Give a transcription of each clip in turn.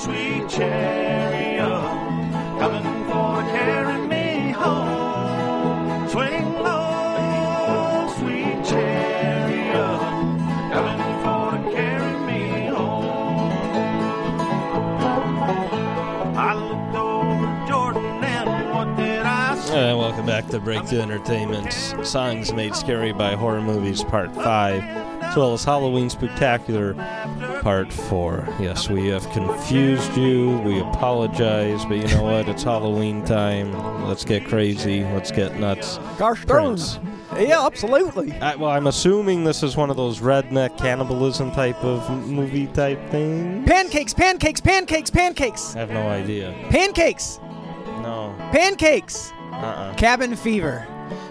sweet chariot, coming for to carry me home. Swing low, sweet chariot, coming for to carry me home. I looked over Jordan and what did I see? Welcome back to Breakthrough Entertainment. Songs Made Scary by Horror Movies Part 5, as well as Halloween Spooktacular Part 4. Yes, we have confused you. We apologize, but you know what? It's Halloween time. Let's get crazy. Let's get nuts. Gosh darn. Yeah, absolutely. I'm assuming this is one of those redneck cannibalism type of movie type thing. Pancakes, pancakes, pancakes, pancakes. I have no idea. Pancakes. No. Pancakes. Cabin Fever.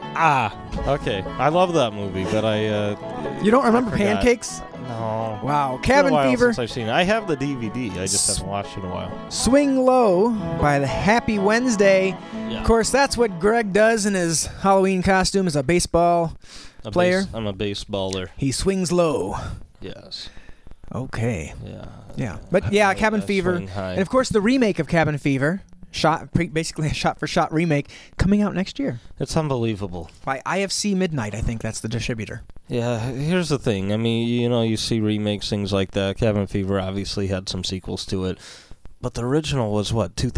Okay. I love that movie, but You don't remember I forgot. Pancakes? No. Wow. It's been a Cabin while Fever. since I've seen it. I have the DVD. I just haven't watched it in a while. Swing Low by the Happy Wednesday. Yeah. Of course, that's what Greg does in his Halloween costume as a baseball player. I'm a baseballer. He swings low. Yes. Okay. Yeah. Yeah. But yeah, Cabin I Fever. swing high. And of course, the remake of Cabin Fever. Basically a shot-for-shot remake coming out next year It's unbelievable. by IFC Midnight. I think that's the distributor. Yeah, here's the thing. I mean, you see remakes, things like that. Cabin Fever obviously had some sequels to it. But the original was,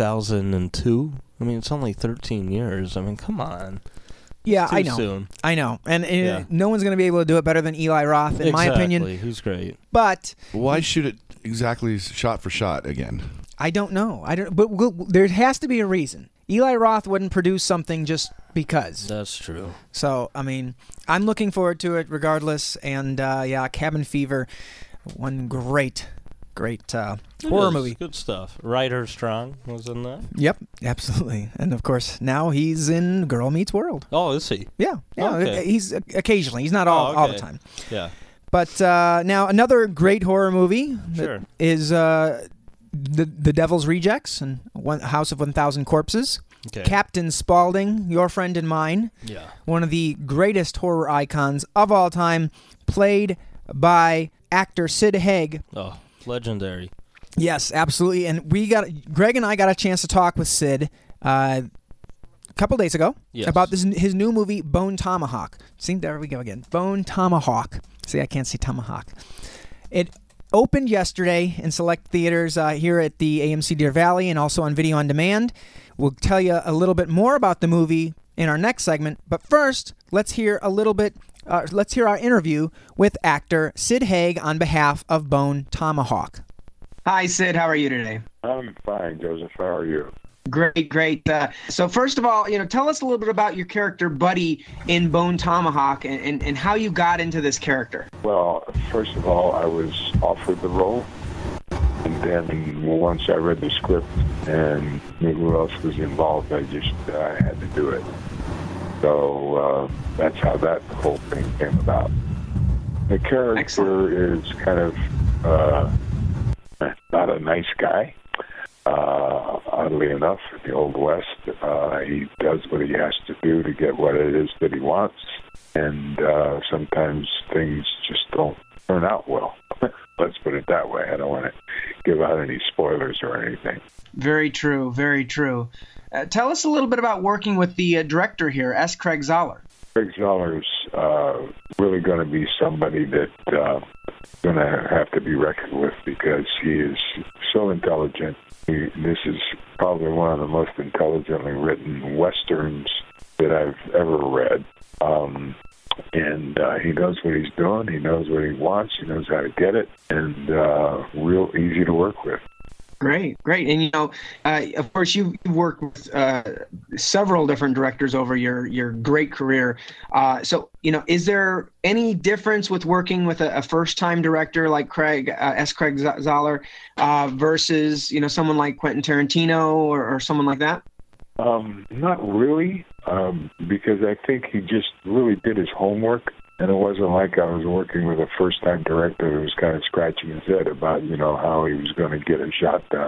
2002? I mean, it's only 13 years. I mean, come on. Yeah, Too I know. soon. I know. And Yeah. no one's going to be able to do it better than Eli Roth, in my opinion. Exactly. He's great. But Why shoot it exactly shot for shot again? I don't know. But there has to be a reason. Eli Roth wouldn't produce something just because. That's true. So, I mean, I'm looking forward to it regardless. And, Cabin Fever, one great horror movie. Good stuff. Ryder Strong was in that. Yep, absolutely. And, of course, now he's in Girl Meets World. Oh, is he? Yeah. Okay. He's occasionally. He's not all the okay. time. Yeah. But now another great horror movie Sure. is the Devil's Rejects and House of 1,000 Corpses. Okay. Captain Spaulding, your friend and mine. Yeah. One of the greatest horror icons of all time, played by actor Sid Haig. Oh, legendary. Yes, absolutely. And Greg and I got a chance to talk with Sid a couple days ago about his new movie, Bone Tomahawk. See, there we go again. Bone Tomahawk. See, I can't see Tomahawk. It opened yesterday in select theaters here at the AMC Deer Valley and also on video on demand. We'll tell you a little bit more about the movie in our next segment. But first, let's hear our interview with actor Sid Haig on behalf of Bone Tomahawk. Hi, Sid. How are you today? I'm fine, Joseph. How are you? Great. So first of all, tell us a little bit about your character Buddy in Bone Tomahawk and how you got into this character. Well, first of all, I was offered the role. And then once I read the script and knew who else was involved, I had to do it. So that's how that whole thing came about. The character Excellent. is kind of not a nice guy. Oddly enough, in the Old West, he does what he has to do to get what it is that he wants, and sometimes things just don't turn out well. Let's put it that way. I don't want to give out any spoilers or anything. Very true. Tell us a little bit about working with the director here, S. Craig Zahler. Craig Zahler's really going to be somebody that going to have to be reckoned with because he is so intelligent. This is probably one of the most intelligently written Westerns that I've ever read. And he knows what he's doing. He knows what he wants. He knows how to get it. And real easy to work with. Great. And, of course, you've worked with several different directors over your great career. So, is there any difference with working with a first-time director like Craig Zahler versus, someone like Quentin Tarantino or someone like that? Not really, because I think he just really did his homework. And it wasn't like I was working with a first-time director who was kind of scratching his head about, how he was going to get a shot done.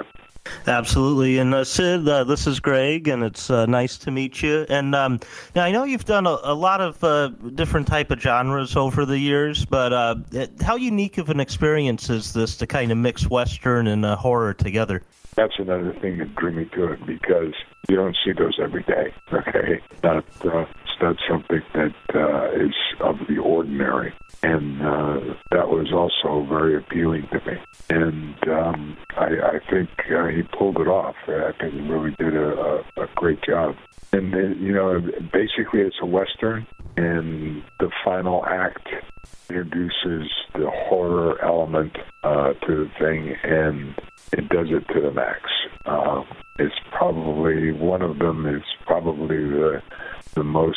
Absolutely. And Sid, this is Greg, and it's nice to meet you. And now I know you've done a lot of different type of genres over the years, but how unique of an experience is this to kind of mix Western and horror together? That's another thing that drew me to it, because you don't see those every day, okay? It's not something that is of the ordinary. And that was also very appealing to me. And I think he pulled it off. I think he really did a great job. And, basically it's a Western, and the final act introduces the horror element to the thing, and it does it to the max. It's probably, one of them is probably the most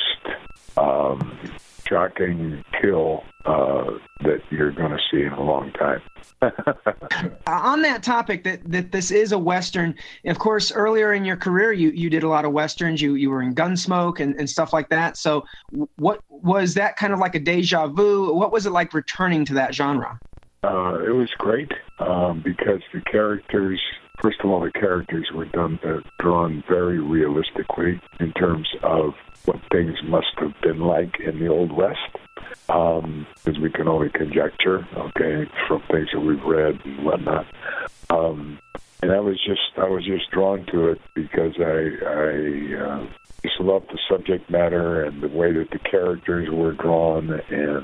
shocking kill that you're going to see in a long time. On that topic, that this is a Western, of course, earlier in your career, you did a lot of Westerns. You were in Gunsmoke and stuff like that. So what was that kind of like a deja vu? What was it like returning to that genre? It was great because the characters, first of all, the characters were drawn very realistically in terms of what things must have been like in the Old West, because we can only conjecture, okay, from things that we've read and whatnot. And I was just drawn to it because I just loved the subject matter and the way that the characters were drawn, and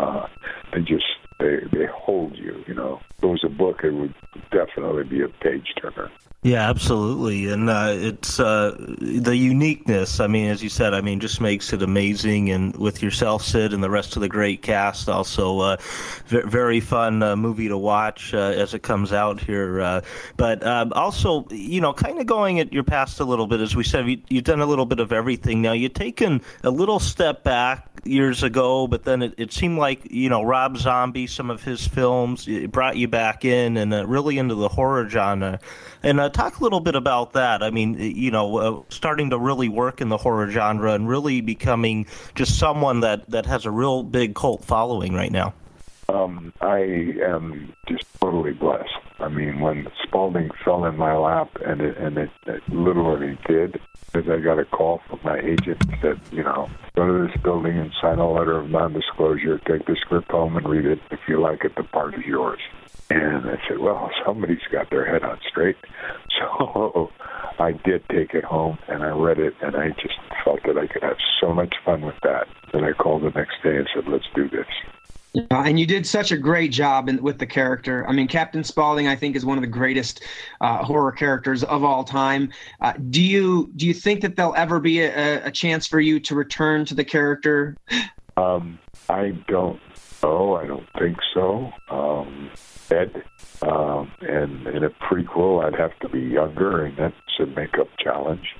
they hold you, you know. If it was a book, it would definitely be a page turner. Yeah, absolutely. And it's the uniqueness, I mean, as you said, I mean, just makes it amazing. And with yourself, Sid, and the rest of the great cast, also very fun movie to watch as it comes out here. But also, you know, kind of going at your past a little bit, as we said, you've done a little bit of everything. Now, you've taken a little step back years ago, but then it seemed like, you know, Rob Zombie, some of his films, it brought you back in and really into the horror genre. And talk a little bit about that. I mean, you know, starting to really work in the horror genre and really becoming just someone that has a real big cult following right now. I am just totally blessed. I mean, when Spalding fell in my lap, and it literally did, because I got a call from my agent that said, you know, go to this building and sign a letter of non-disclosure, take the script home and read it. If you like it, the part is yours. And I said, well, somebody's got their head on straight. So I did take it home, and I read it, and I just felt that I could have so much fun with that. And I called the next day and said, let's do this. And you did such a great job with the character. I mean, Captain Spaulding, I think, is one of the greatest horror characters of all time. Do you think that there'll ever be a chance for you to return to the character? I don't know. I don't think so. Ed, and in a prequel, I'd have to be younger, and that's a makeup challenge.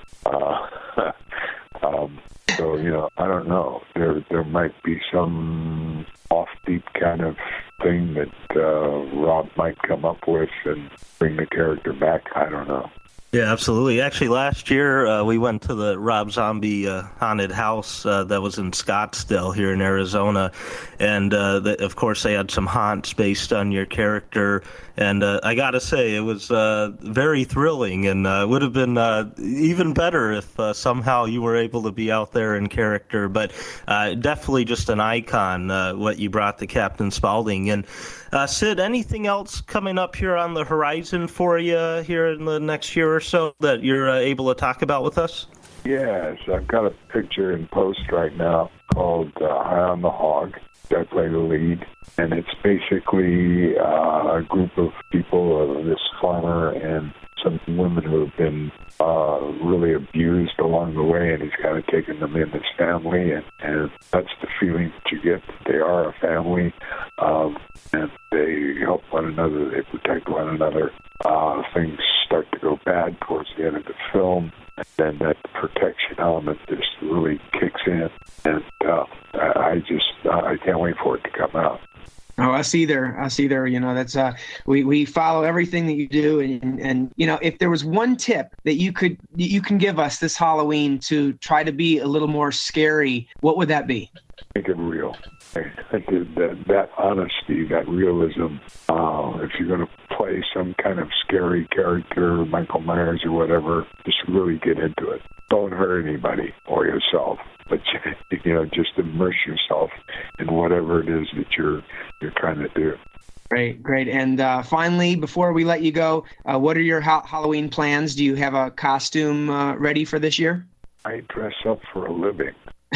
So, you know, I don't know. There might be some off-deep kind of thing that Rob might come up with and bring the character back. I don't know. Yeah, absolutely. Actually, last year we went to the Rob Zombie haunted house that was in Scottsdale here in Arizona, and of course they had some haunts based on your character, and I gotta say it was very thrilling, and would have been even better if somehow you were able to be out there in character. But definitely just an icon what you brought to Captain Spaulding. And Sid, anything else coming up here on the horizon for you here in the next year or so that you're able to talk about with us? Yes, I've got a picture in post right now called High on the Hog. I play the lead, and it's basically a group of people, this farmer and some women who have been really abused along the way, and he's kind of taken them in his family, and that's the feeling that you get. They are a family, and they help one another, they protect one another. Things start to go bad towards the end of the film, and then that protection element just really kicks in, and I can't wait for it to come out. Oh, us either. You know, that's we follow everything that you do, and you know, if there was one tip that you can give us this Halloween to try to be a little more scary, what would that be? Make it real. I think that honesty, that realism. If you're going to play some kind of scary character, Michael Myers or whatever, just really get into it. Don't hurt anybody or yourself, but just immerse yourself in whatever it is that you're trying to do. Great. And finally, before we let you go, what are your Halloween plans? Do you have a costume ready for this year? I dress up for a living.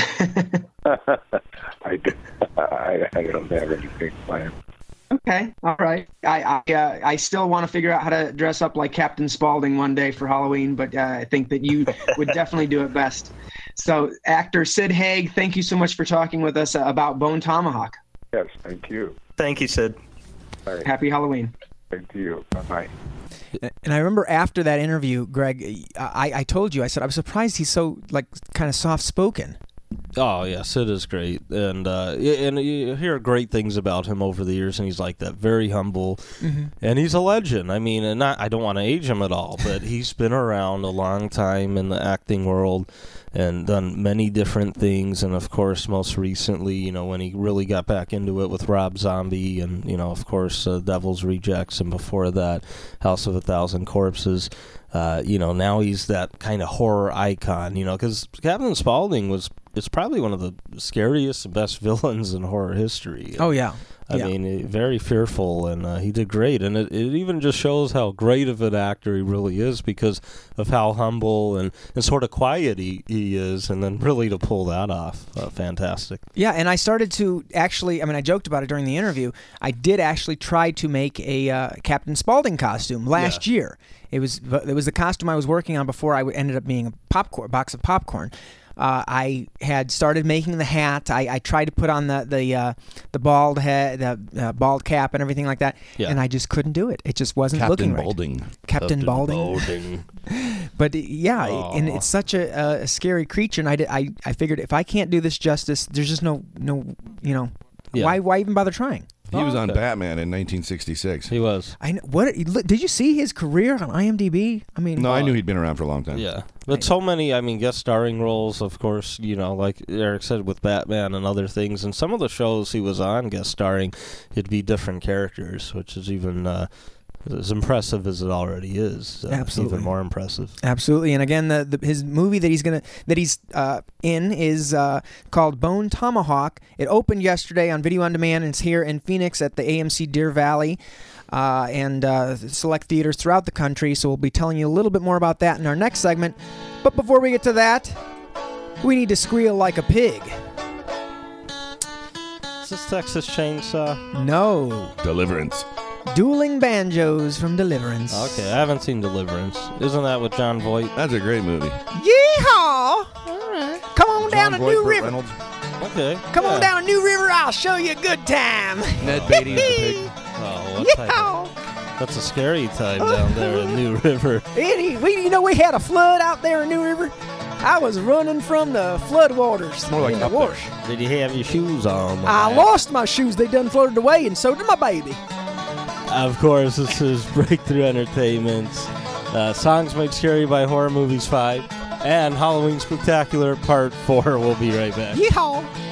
I don't have anything planned. Okay, all right. I still want to figure out how to dress up like Captain Spaulding one day for Halloween, but I think that you would definitely do it best. So, actor Sid Haig, thank you so much for talking with us about Bone Tomahawk. Yes, thank you. Thank you, Sid. Right. Happy Halloween. Thank you. Bye-bye. And I remember after that interview, Greg, I told you, I said, I was surprised he's so, kind of soft-spoken. Oh yeah, Sid is great, and you hear great things about him over the years, and he's like that, very humble, and he's a legend. I mean, and I don't want to age him at all, but he's been around a long time in the acting world and done many different things, and of course, most recently, when he really got back into it with Rob Zombie, and of course, Devil's Rejects, and before that, House of a Thousand Corpses. Now he's that kind of horror icon, because Captain Spaulding is probably one of the scariest and best villains in horror history. Oh, yeah. I mean, very fearful, and he did great. And it even just shows how great of an actor he really is because of how humble and sort of quiet he is, and then really to pull that off, fantastic. Yeah, and I started to actually, I joked about it during the interview, I did actually try to make a Captain Spaulding costume last year. It was the costume I was working on before I ended up being a box of popcorn. I had started making the hat. I tried to put on the bald head, the bald cap, and everything like that, and I just couldn't do it. It just wasn't looking right. Captain Balding. But and it's such a scary creature, and I figured if I can't do this justice, there's just no why even bother trying? He was on Batman in 1966. He was. I know. What did you see his career on IMDb? No, I knew he'd been around for a long time. Yeah, but so many, guest starring roles, of course, like Eric said, with Batman and other things. And some of the shows he was on guest starring, it'd be different characters, which is even as impressive as it already is. Absolutely. Even more impressive. Absolutely. And again, his movie that he's in is called Bone Tomahawk. It opened yesterday on Video On Demand, and it's here in Phoenix at the AMC Deer Valley and select theaters throughout the country. So we'll be telling you a little bit more about that in our next segment. But before we get to that, we need to squeal like a pig. Is this Texas Chainsaw? No. Deliverance. Dueling Banjos from Deliverance. Okay, I haven't seen Deliverance. Isn't that with John Voight? That's a great movie. Yeehaw! All right. Come on down to New River. Reynolds. Okay. Come on down to New River. I'll show you a good time. Ned Beatty is the pig. Oh, what type of... That's a scary time down there in New River. We had a flood out there in New River. I was running from the flood waters. More like in the up there. wash. Did you have your shoes on? I lost my shoes. They done floated away, and so did my baby. Of course, this is Breakthrough Entertainment's Songs Made Scary by Horror Movies 5 and Halloween Spectacular Part 4. We'll be right back. Yeehaw!